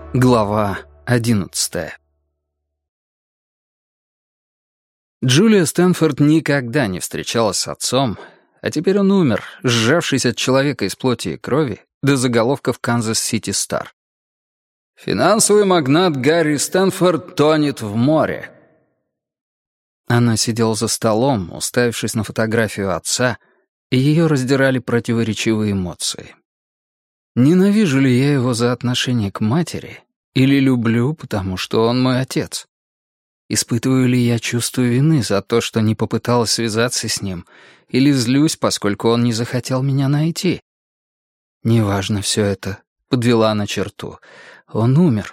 Глава 11. Джулия Стэнфорд никогда не встречалась с отцом, а теперь он умер, сжавшись от человека из плоти и крови, до заголовков «Канзас-Сити Стар». «Финансовый магнат Гарри Стэнфорд тонет в море». Она сидела за столом, уставившись на фотографию отца, и ее раздирали противоречивые эмоции. Ненавижу ли я его за отношение к матери, или люблю, потому что он мой отец? Испытываю ли я чувство вины за то, что не попыталась связаться с ним, или злюсь, поскольку он не захотел меня найти? Неважно все это, подвела она черту. Он умер.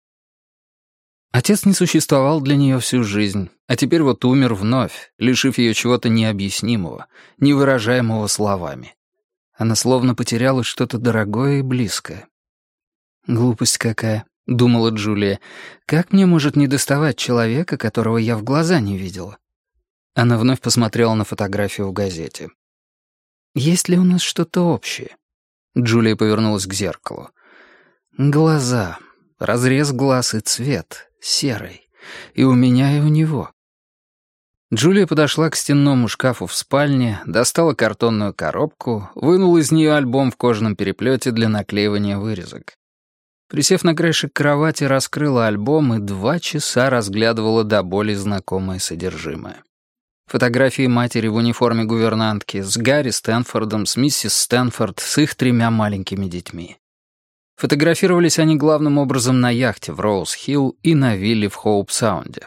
Отец не существовал для нее всю жизнь, а теперь вот умер вновь, лишив ее чего-то необъяснимого, невыражаемого словами. Она словно потеряла что-то дорогое и близкое. «Глупость какая», — думала Джулия. «Как мне может недоставать человека, которого я в глаза не видела?» Она вновь посмотрела на фотографию в газете. «Есть ли у нас что-то общее?» Джулия повернулась к зеркалу. «Глаза. Разрез глаз и цвет. Серый. И у меня, и у него». Джулия подошла к стенному шкафу в спальне, достала картонную коробку, вынула из нее альбом в кожаном переплете для наклеивания вырезок. Присев на краешек кровати, раскрыла альбом и 2 часа разглядывала до боли знакомое содержимое. Фотографии матери в униформе гувернантки, с Гарри Стэнфордом, с миссис Стэнфорд, с их 3 маленькими детьми. Фотографировались они главным образом на яхте в Роуз-Хилл и на вилле в Хоуп-Саунде.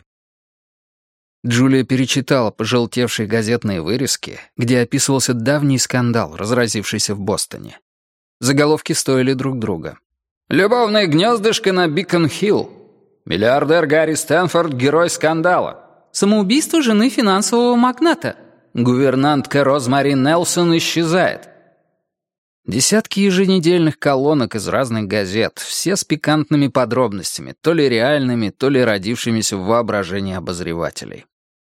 Джулия перечитала пожелтевшие газетные вырезки, где описывался давний скандал, разразившийся в Бостоне. Заголовки стоили друг друга. «Любовное гнездышко на Бикон-Хилл», «Миллиардер Гарри Стэнфорд — герой скандала», «Самоубийство жены финансового магната», «Гувернантка Розмари Нелсон исчезает». Десятки еженедельных колонок из разных газет, все с пикантными подробностями, то ли реальными, то ли родившимися в воображении обозревателей.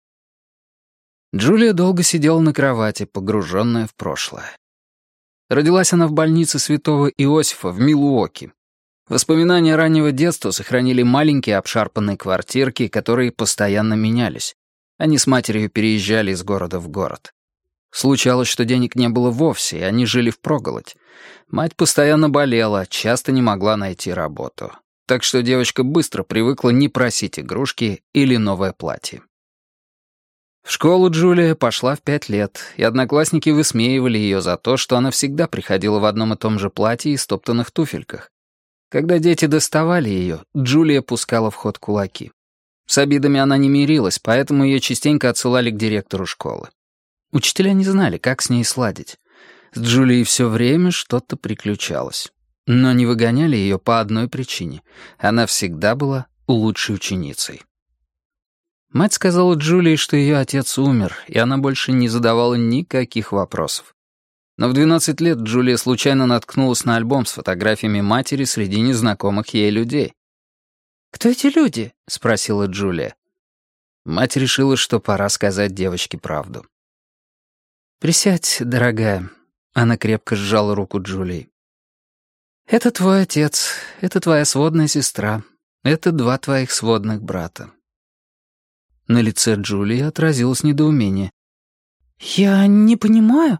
Джулия долго сидела на кровати, погруженная в прошлое. Родилась она в больнице Святого Иосифа в Милуоки. Воспоминания раннего детства сохранили маленькие обшарпанные квартирки, которые постоянно менялись. Они с матерью переезжали из города в город. Случалось, что денег не было вовсе, и они жили впроголодь. Мать постоянно болела, часто не могла найти работу. Так что девочка быстро привыкла не просить игрушки или новое платье. В школу Джулия пошла в 5 лет, и одноклассники высмеивали ее за то, что она всегда приходила в одном и том же платье и стоптанных туфельках. Когда дети доставали ее, Джулия пускала в ход кулаки. С обидами она не мирилась, поэтому ее частенько отсылали к директору школы. Учителя не знали, как с ней сладить. С Джулией все время что-то приключалось. Но не выгоняли ее по одной причине. Она всегда была лучшей ученицей. Мать сказала Джулии, что ее отец умер, и она больше не задавала никаких вопросов. Но в 12 лет Джулия случайно наткнулась на альбом с фотографиями матери среди незнакомых ей людей. «Кто эти люди?» — спросила Джулия. Мать решила, что пора сказать девочке правду. «Присядь, дорогая». Она крепко сжала руку Джулии. «Это твой отец, это твоя сводная сестра, это 2 твоих сводных брата». На лице Джулии отразилось недоумение. «Я не понимаю».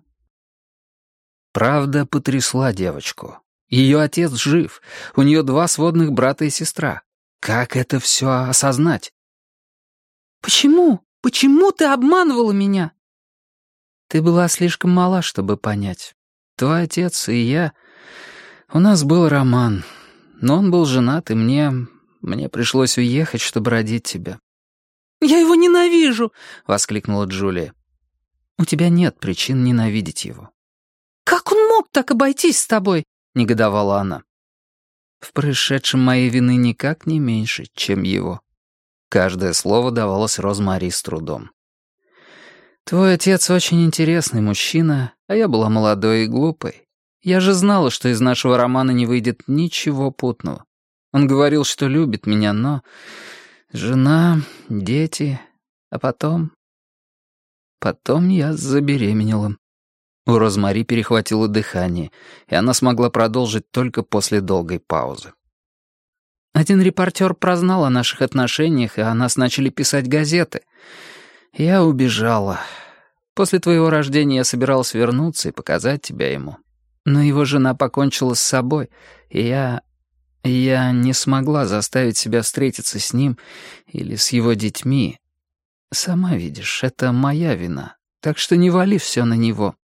Правда потрясла девочку. Ее отец жив, у нее 2 сводных брата и сестра. Как это все осознать? «Почему? Почему ты обманывала меня?» «Ты была слишком мала, чтобы понять. Твой отец и я... У нас был роман, но он был женат, и мне пришлось уехать, чтобы родить тебя». «Я его ненавижу!» — воскликнула Джулия. «У тебя нет причин ненавидеть его». «Как он мог так обойтись с тобой?» — негодовала она. В происшедшем моей вины никак не меньше, чем его. Каждое слово давалось Розмари с трудом. «Твой отец очень интересный мужчина, а я была молодой и глупой. Я же знала, что из нашего романа не выйдет ничего путного. Он говорил, что любит меня, но... Жена, дети, а потом... Потом я забеременела». У Розмари перехватило дыхание, и она смогла продолжить только после долгой паузы. Один репортер прознал о наших отношениях, и о нас начали писать газеты. Я убежала. После твоего рождения я собиралась вернуться и показать тебя ему. Но его жена покончила с собой, и я не смогла заставить себя встретиться с ним или с его детьми. Сама видишь, это моя вина, так что не вали все на него».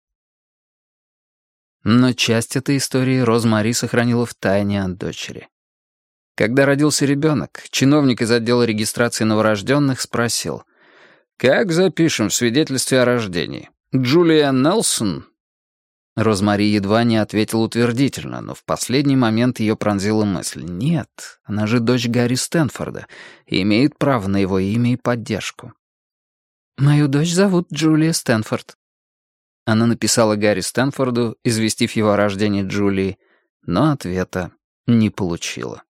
Но часть этой истории Розмари сохранила в тайне от дочери. Когда родился ребенок, чиновник из отдела регистрации новорожденных спросил: «Как запишем в свидетельстве о рождении? Джулия Нелсон?» Розмари едва не ответила утвердительно, но в последний момент ее пронзила мысль: «Нет, она же дочь Гарри Стэнфорда и имеет право на его имя и поддержку». «Мою дочь зовут Джулия Стэнфорд». Она написала Гарри Стэнфорду, известив его о рождении Джулии, но ответа не получила.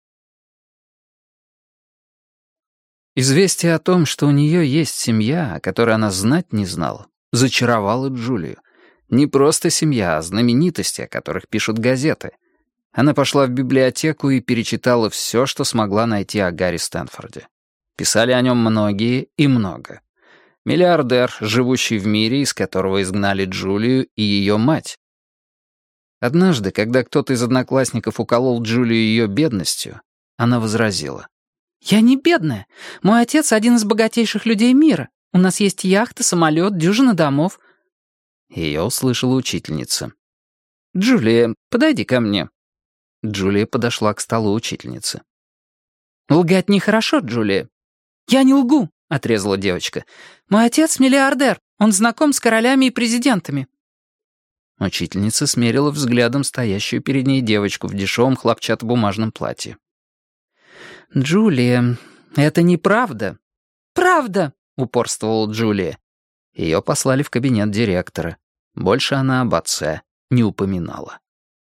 Известие о том, что у нее есть семья, о которой она знать не знала, зачаровало Джулию. Не просто семья, а знаменитости, о которых пишут газеты. Она пошла в библиотеку и перечитала все, что смогла найти о Гарри Стэнфорде. Писали о нем многие и много. Миллиардер, живущий в мире, из которого изгнали Джулию и ее мать. Однажды, когда кто-то из одноклассников уколол Джулию ее бедностью, она возразила: «Я не бедная. Мой отец — один из богатейших людей мира. У нас есть яхта, самолет, дюжина домов». Ее услышала учительница. «Джулия, подойди ко мне». Джулия подошла к столу учительницы. «Лгать нехорошо, Джулия». «Я не лгу», — отрезала девочка. «Мой отец миллиардер. Он знаком с королями и президентами». Учительница смерила взглядом стоящую перед ней девочку в дешевом хлопчатобумажном платье. «Джулия, это неправда». «Правда», — упорствовала Джулия. Ее послали в кабинет директора. Больше она об отце не упоминала.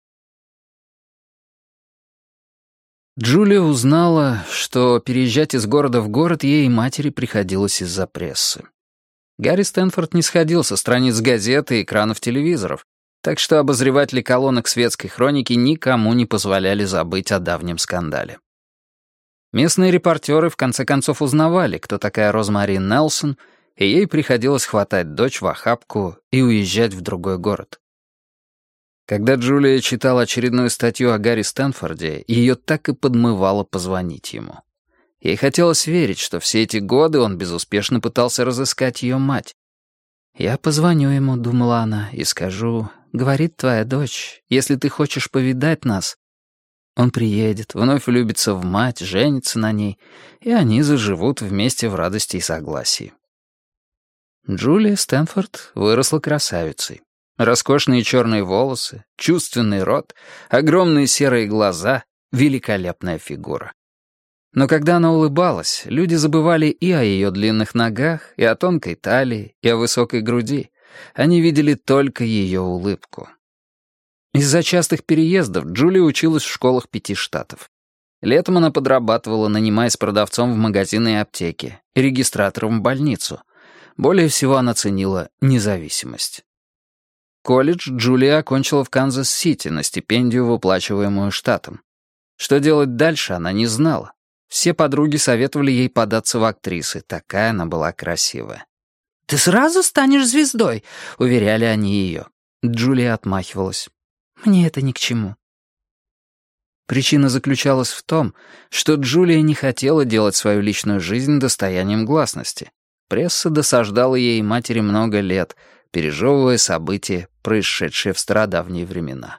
Джулия узнала, что переезжать из города в город ей и матери приходилось из-за прессы. Гарри Стэнфорд не сходил со страниц газет и экранов телевизоров, так что обозреватели колонок светской хроники никому не позволяли забыть о давнем скандале. Местные репортеры в конце концов узнавали, кто такая Розмари Нелсон, и ей приходилось хватать дочь в охапку и уезжать в другой город. Когда Джулия читала очередную статью о Гарри Стэнфорде, ее так и подмывало позвонить ему. Ей хотелось верить, что все эти годы он безуспешно пытался разыскать ее мать. «Я позвоню ему», — думала она, — «и скажу: говорит твоя дочь, если ты хочешь повидать нас». Он приедет, вновь влюбится в мать, женится на ней, и они заживут вместе в радости и согласии. Джулия Стэнфорд выросла красавицей. Роскошные черные волосы, чувственный рот, огромные серые глаза, великолепная фигура. Но когда она улыбалась, люди забывали и о ее длинных ногах, и о тонкой талии, и о высокой груди. Они видели только ее улыбку. Из-за частых переездов Джулия училась в школах 5 штатов. Летом она подрабатывала, нанимаясь продавцом в магазины и аптеки, и регистратором в больницу. Более всего она ценила независимость. Колледж Джулия окончила в Канзас-Сити на стипендию, выплачиваемую штатом. Что делать дальше, она не знала. Все подруги советовали ей податься в актрисы, такая она была красивая. «Ты сразу станешь звездой», — уверяли они ее. Джулия отмахивалась. «Мне это ни к чему». Причина заключалась в том, что Джулия не хотела делать свою личную жизнь достоянием гласности. Пресса досаждала ей и матери много лет, пережевывая события, происшедшие в стародавние времена.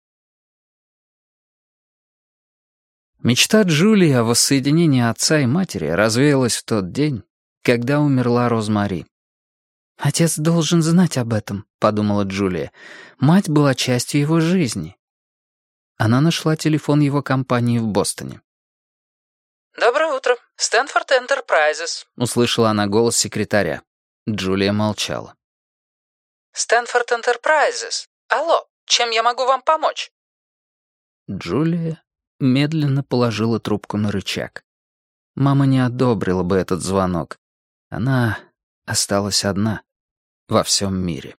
Мечта Джулии о воссоединении отца и матери развеялась в тот день, когда умерла Розмари. «Отец должен знать об этом», — подумала Джулия. «Мать была частью его жизни». Она нашла телефон его компании в Бостоне. «Доброе утро. Стэнфорд Энтерпрайзес», — услышала она голос секретаря. Джулия молчала. «Стэнфорд Энтерпрайзес. Алло, чем я могу вам помочь?» Джулия медленно положила трубку на рычаг. Мама не одобрила бы этот звонок. Она осталась одна во всем мире.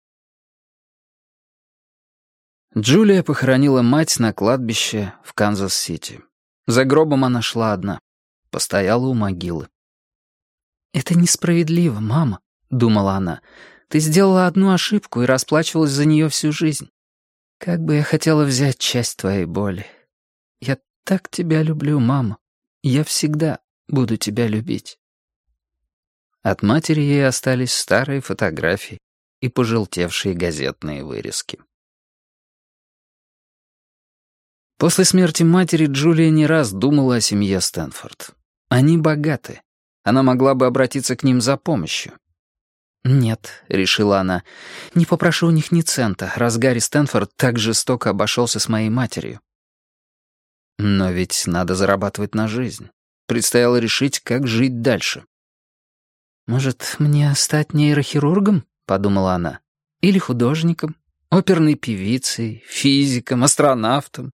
Джулия похоронила мать на кладбище в Канзас-Сити. За гробом она шла одна. Постояла у могилы. «Это несправедливо, мама», — думала она. «Ты сделала одну ошибку и расплачивалась за нее всю жизнь. Как бы я хотела взять часть твоей боли. Я так тебя люблю, мама. Я всегда буду тебя любить». От матери ей остались старые фотографии и пожелтевшие газетные вырезки. После смерти матери Джулия не раз думала о семье Стэнфорд. Они богаты. Она могла бы обратиться к ним за помощью. «Нет», — решила она, — «не попрошу у них ни цента, раз Гарри Стэнфорд так жестоко обошелся с моей матерью». Но ведь надо зарабатывать на жизнь. Предстояло решить, как жить дальше. «Может, мне стать нейрохирургом?» — подумала она. «Или художником, оперной певицей, физиком, астронавтом».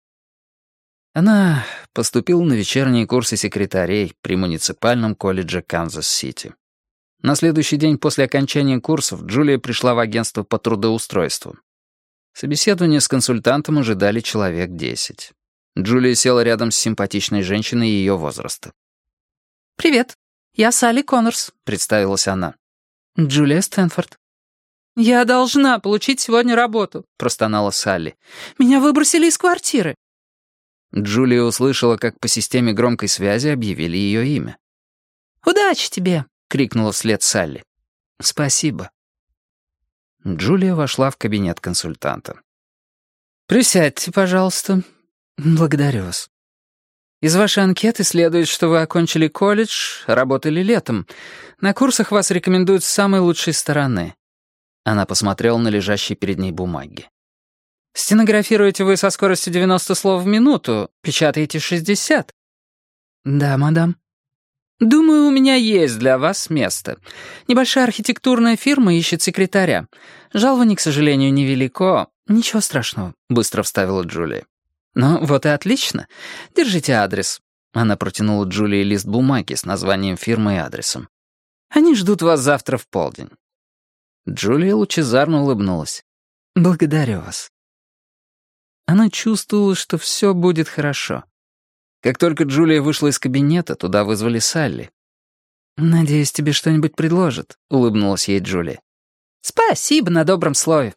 Она поступила на вечерние курсы секретарей при муниципальном колледже Канзас-Сити. На следующий день после окончания курсов Джулия пришла в агентство по трудоустройству. Собеседование с консультантом ожидали человек 10. Джулия села рядом с симпатичной женщиной ее возраста. «Привет, я Салли Коннорс», — представилась она. «Джулия Стэнфорд». «Я должна получить сегодня работу», — простонала Салли. «Меня выбросили из квартиры». Джулия услышала, как по системе громкой связи объявили ее имя. «Удачи тебе!» — крикнула вслед Салли. «Спасибо». Джулия вошла в кабинет консультанта. «Присядьте, пожалуйста». «Благодарю вас». «Из вашей анкеты следует, что вы окончили колледж, работали летом. На курсах вас рекомендуют с самой лучшей стороны». Она посмотрела на лежащие перед ней бумаги. «Стенографируете вы со скоростью 90 слов в минуту, печатаете 60?» «Да, мадам». «Думаю, у меня есть для вас место. Небольшая архитектурная фирма ищет секретаря. Жалование, к сожалению, невелико. Ничего страшного», — быстро вставила Джулия. «Ну, вот и отлично. Держите адрес». Она протянула Джулии лист бумаги с названием фирмы и адресом. «Они ждут вас завтра в полдень». Джулия лучезарно улыбнулась. «Благодарю вас». Она чувствовала, что все будет хорошо. Как только Джулия вышла из кабинета, туда вызвали Салли. «Надеюсь, тебе что-нибудь предложат», — улыбнулась ей Джулия. «Спасибо на добром слове».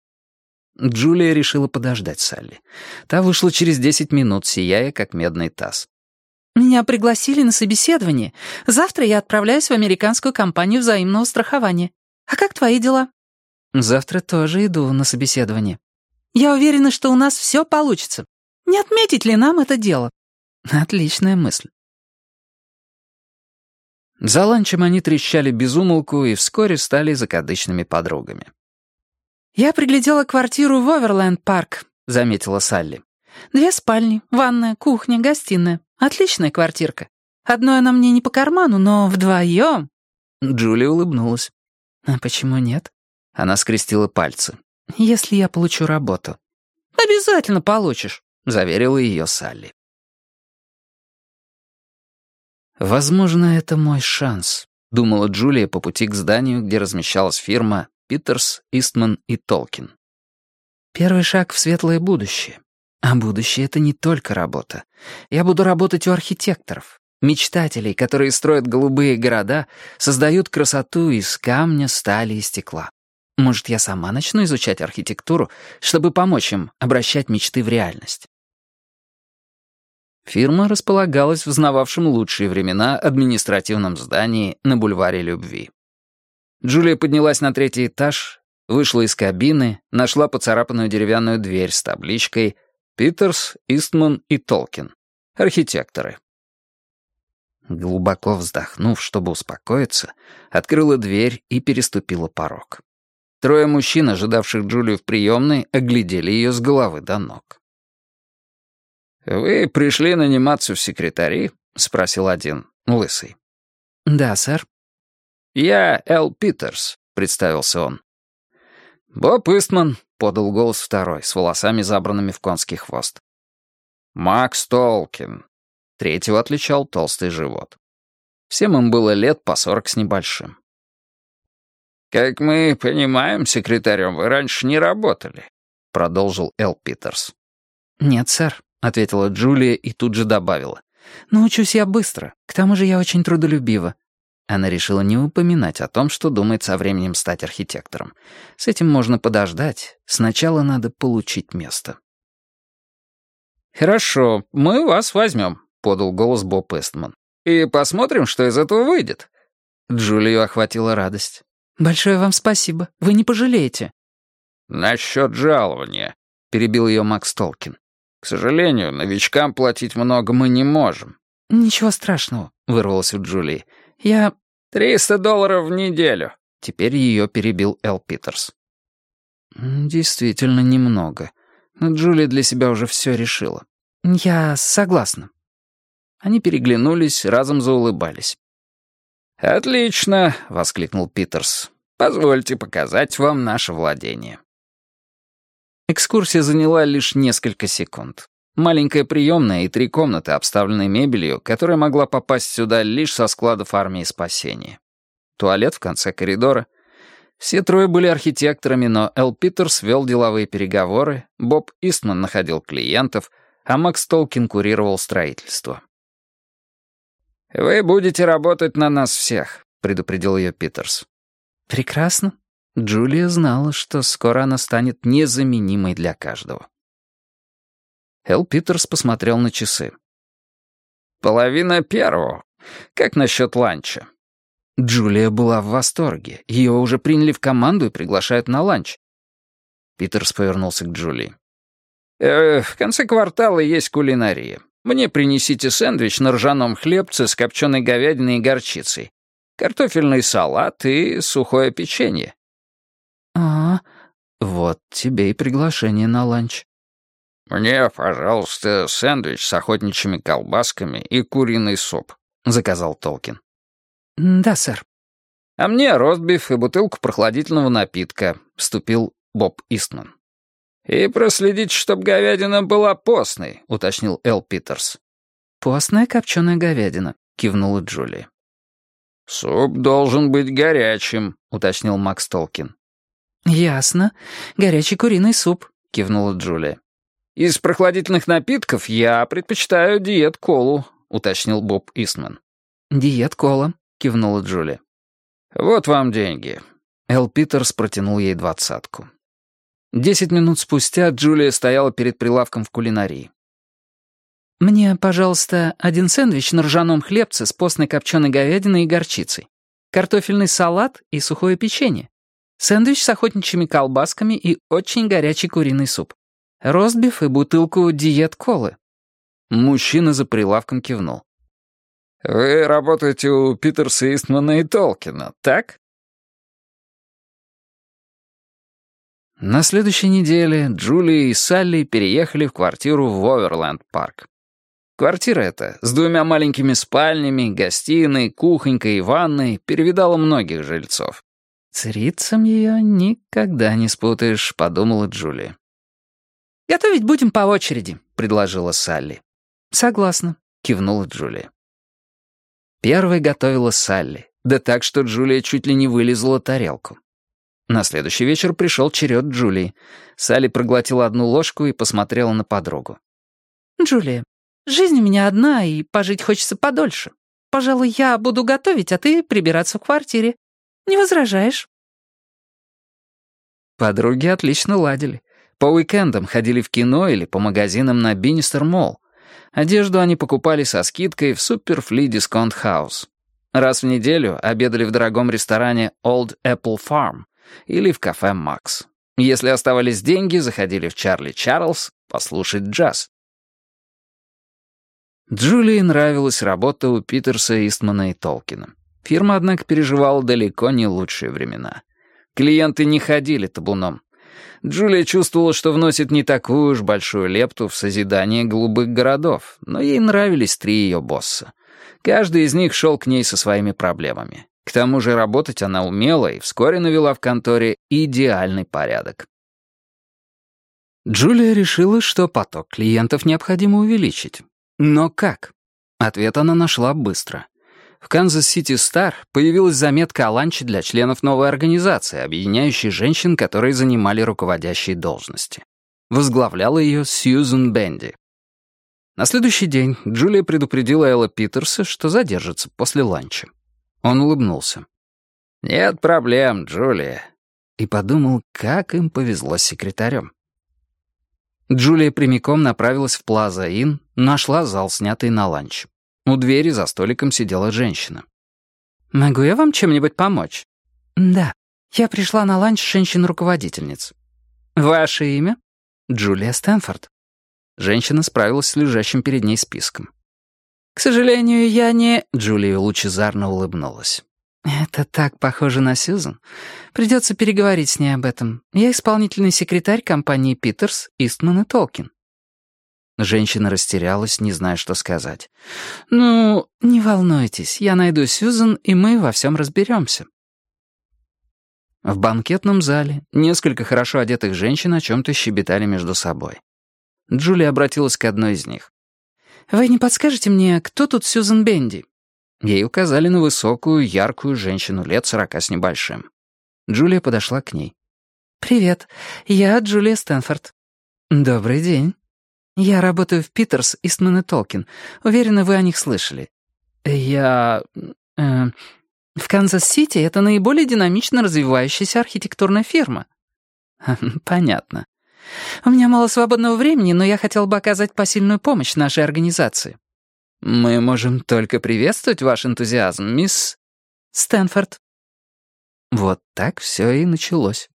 Джулия решила подождать Салли. Та вышла через 10 минут, сияя, как медный таз. «Меня пригласили на собеседование. Завтра я отправляюсь в американскую компанию взаимного страхования. А как твои дела?» «Завтра тоже иду на собеседование». «Я уверена, что у нас все получится. Не отметить ли нам это дело?» «Отличная мысль». За ланчем они трещали без умолку и вскоре стали закадычными подругами. «Я приглядела квартиру в Оверленд-парк», — заметила Салли. 2 спальни, ванная, кухня, гостиная. Отличная квартирка. Одной она мне не по карману, но вдвоем...» Джулия улыбнулась. «А почему нет?» Она скрестила пальцы. «Если я получу работу». «Обязательно получишь», — заверила ее Салли. «Возможно, это мой шанс», — думала Джулия по пути к зданию, где размещалась фирма Питерс, Истман и Толкин. «Первый шаг в светлое будущее. А будущее — это не только работа. Я буду работать у архитекторов, мечтателей, которые строят голубые города, создают красоту из камня, стали и стекла. Может, я сама начну изучать архитектуру, чтобы помочь им обращать мечты в реальность». Фирма располагалась в знававшем лучшие времена административном здании на бульваре Любви. Джулия поднялась на 3-й этаж, вышла из кабины, нашла поцарапанную деревянную дверь с табличкой «Питерс, Истман и Толкин. Архитекторы». Глубоко вздохнув, чтобы успокоиться, открыла дверь и переступила порог. 3 мужчин, ожидавших Джулию в приемной, оглядели ее с головы до ног. «Вы пришли наниматься в секретари?» — спросил один, лысый. «Да, сэр». «Я Эл Питерс», — представился он. «Боб Истман», — подал голос второй, с волосами, забранными в конский хвост. «Макс Толкин». Третьего отличал толстый живот. Всем им было лет по 40 с небольшим. «Как мы понимаем, секретарем вы раньше не работали», — продолжил Эл Питерс. «Нет, сэр», — ответила Джулия и тут же добавила. «Научусь я быстро. К тому же я очень трудолюбива». Она решила не упоминать о том, что думает со временем стать архитектором. С этим можно подождать. Сначала надо получить место. «Хорошо, мы вас возьмем», — подал голос Боб Эстман. «И посмотрим, что из этого выйдет». Джулию охватила радость. «Большое вам спасибо. Вы не пожалеете». «Насчет жалования», — перебил ее Макс Толкин. «К сожалению, новичкам платить много мы не можем». «Ничего страшного», — вырвалось у Джулии. «Я...» $300 в неделю». Теперь ее перебил Эл Питерс. «Действительно немного. Но Джулия для себя уже все решила». «Я согласна». Они переглянулись, разом заулыбались. «Отлично», — воскликнул Питерс. «Позвольте показать вам наше владение». Экскурсия заняла лишь несколько секунд. Маленькая приемная и 3 комнаты, обставленные мебелью, которая могла попасть сюда лишь со складов армии спасения. Туалет в конце коридора. Все 3 были архитекторами, но Эл Питерс вел деловые переговоры, Боб Истман находил клиентов, а Макс Толкин курировал строительство. «Вы будете работать на нас всех», — предупредил ее Питерс. «Прекрасно». Джулия знала, что скоро она станет незаменимой для каждого. Эл Питерс посмотрел на часы. 1:30. Как насчет ланча?» Джулия была в восторге. Ее уже приняли в команду и приглашают на ланч. Питерс повернулся к Джулии. В конце квартала есть кулинария. Мне принесите сэндвич на ржаном хлебце с копченой говядиной и горчицей, картофельный салат и сухое печенье». Вот тебе и приглашение на ланч. «Мне, пожалуйста, сэндвич с охотничьими колбасками и куриный суп», — заказал Толкин. «Да, сэр». «А мне ростбиф и бутылку прохладительного напитка», — вступил Боб Истман. «И проследите, чтоб говядина была постной», — уточнил Эл Питерс. «Постная копченая говядина», — кивнула Джулия. «Суп должен быть горячим», — уточнил Макс Толкин. «Ясно. Горячий куриный суп», — кивнула Джулия. «Из прохладительных напитков я предпочитаю диет-колу», — уточнил Боб Истман. «Диет-кола», — кивнула Джулия. «Вот вам деньги». Эл Питерс протянул ей 20. 10 минут спустя Джулия стояла перед прилавком в кулинарии. «Мне, пожалуйста, 1 сэндвич на ржаном хлебце с постной копченой говядиной и горчицей, картофельный салат и сухое печенье, сэндвич с охотничьими колбасками и очень горячий куриный суп, ростбиф и бутылку диет-колы». Мужчина за прилавком кивнул. «Вы работаете у Питерса, Истмана и Толкина, так?» На следующей неделе Джулия и Салли переехали в квартиру в Оверленд-парк. Квартира эта, с 2 маленькими спальнями, гостиной, кухонькой и ванной, перевидала многих жильцов. «Царицам ее никогда не спутаешь», — подумала Джулия. «Готовить будем по очереди», — предложила Салли. «Согласна», — кивнула Джулия. Первой готовила Салли, да так, что Джулия чуть ли не вылизала тарелку. На следующий вечер пришел черед Джулии. Салли проглотила 1 ложку и посмотрела на подругу. «Джулия, жизнь у меня одна, и пожить хочется подольше. Пожалуй, я буду готовить, а ты прибираться в квартире. Не возражаешь?» Подруги отлично ладили. По уикендам ходили в кино или по магазинам на Биннистер-молл. Одежду они покупали со скидкой в Суперфли Дисконт Хаус. Раз в неделю обедали в дорогом ресторане Old Apple Farm или в кафе «Макс». Если оставались деньги, заходили в Чарли Чарльз послушать джаз. Джулии нравилась работа у Питерса, Истмана и Толкина. Фирма, однако, переживала далеко не лучшие времена. Клиенты не ходили табуном. Джулия чувствовала, что вносит не такую уж большую лепту в созидание голубых городов, но ей нравились 3 ее босса. Каждый из них шел к ней со своими проблемами. К тому же работать она умела и вскоре навела в конторе идеальный порядок. Джулия решила, что поток клиентов необходимо увеличить. Но как? Ответ она нашла быстро. В Канзас-Сити Стар появилась заметка о ланче для членов новой организации, объединяющей женщин, которые занимали руководящие должности. Возглавляла ее Сьюзен Бенди. На следующий день Джулия предупредила Элла Питерса, что задержится после ланча. Он улыбнулся. «Нет проблем, Джулия». И подумал, как им повезло с секретарем. Джулия прямиком направилась в Плаза Инн, нашла зал, снятый на ланч. У двери за столиком сидела женщина. «Могу я вам чем-нибудь помочь?» «Да, я пришла на ланч женщин-руководительниц». «Ваше имя?» «Джулия Стэнфорд». Женщина справилась с лежащим перед ней списком. «К сожалению, я не...» Джулия лучезарно улыбнулась. «Это так похоже на Сьюзан. Придется переговорить с ней об этом. Я исполнительный секретарь компании Питерс, Истман и Толкин». Женщина растерялась, не зная, что сказать. «Ну, не волнуйтесь, я найду Сьюзан, и мы во всем разберемся». В банкетном зале несколько хорошо одетых женщин о чем-то щебетали между собой. Джулия обратилась к одной из них. «Вы не подскажете мне, кто тут Сьюзан Бенди?» Ей указали на высокую, яркую женщину лет 40 с небольшим. Джулия подошла к ней. «Привет, я Джулия Стэнфорд». «Добрый день». «Я работаю в Питерс, Истман и Толкин. Уверена, вы о них слышали». «Я... В Канзас-Сити это наиболее динамично развивающаяся архитектурная фирма». Понятно. «У меня мало свободного времени, но я хотел бы оказать посильную помощь нашей организации». «Мы можем только приветствовать ваш энтузиазм, мисс...» «Стэнфорд». Вот так все и началось.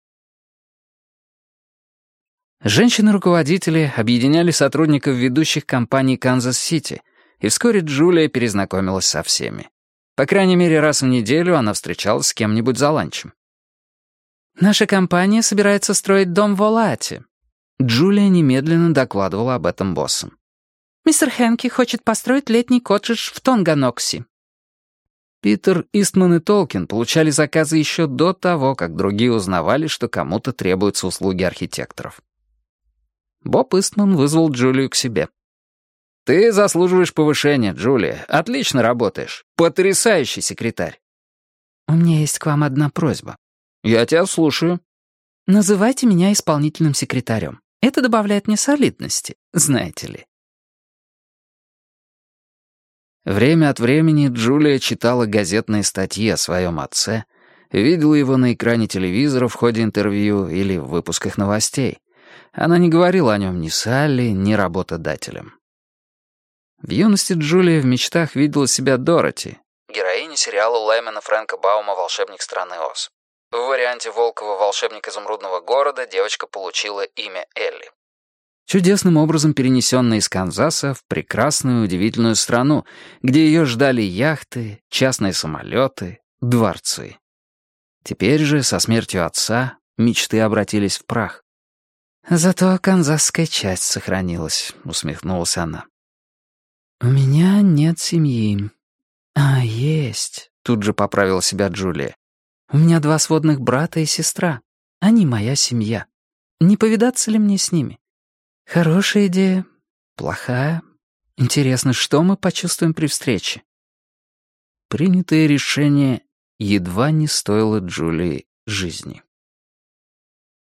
Женщины-руководители объединяли сотрудников ведущих компаний Канзас-Сити, и вскоре Джулия перезнакомилась со всеми. По крайней мере, раз в неделю она встречалась с кем-нибудь за ланчем. «Наша компания собирается строить дом в Олате». Джулия немедленно докладывала об этом боссам. «Мистер Хенки хочет построить летний коттедж в Тонганокси». Питер, Истман и Толкин получали заказы еще до того, как другие узнавали, что кому-то требуются услуги архитекторов. Боб Истман вызвал Джулию к себе. «Ты заслуживаешь повышения, Джулия. Отлично работаешь. Потрясающий секретарь». «У меня есть к вам одна просьба». «Я тебя слушаю». «Называйте меня исполнительным секретарем. Это добавляет мне солидности, знаете ли». Время от времени Джулия читала газетные статьи о своем отце, видела его на экране телевизора в ходе интервью или в выпусках новостей. Она не говорила о нем ни Салли, ни работодателям. В юности Джулия в мечтах видела себя Дороти, героиней сериала Лаймена Фрэнка Баума «Волшебник страны Оз». В варианте Волкова «Волшебник изумрудного города» девочка получила имя Элли. Чудесным образом перенесенная из Канзаса в прекрасную, удивительную страну, где ее ждали яхты, частные самолеты, дворцы. Теперь же, со смертью отца, мечты обратились в прах. «Зато канзасская часть сохранилась», — усмехнулась она. «У меня нет семьи». «А, есть», — тут же поправила себя Джулия. «У меня 2 сводных брата и сестра. Они моя семья. Не повидаться ли мне с ними? Хорошая идея, плохая. Интересно, что мы почувствуем при встрече?» Принятое решение едва не стоило Джулии жизни.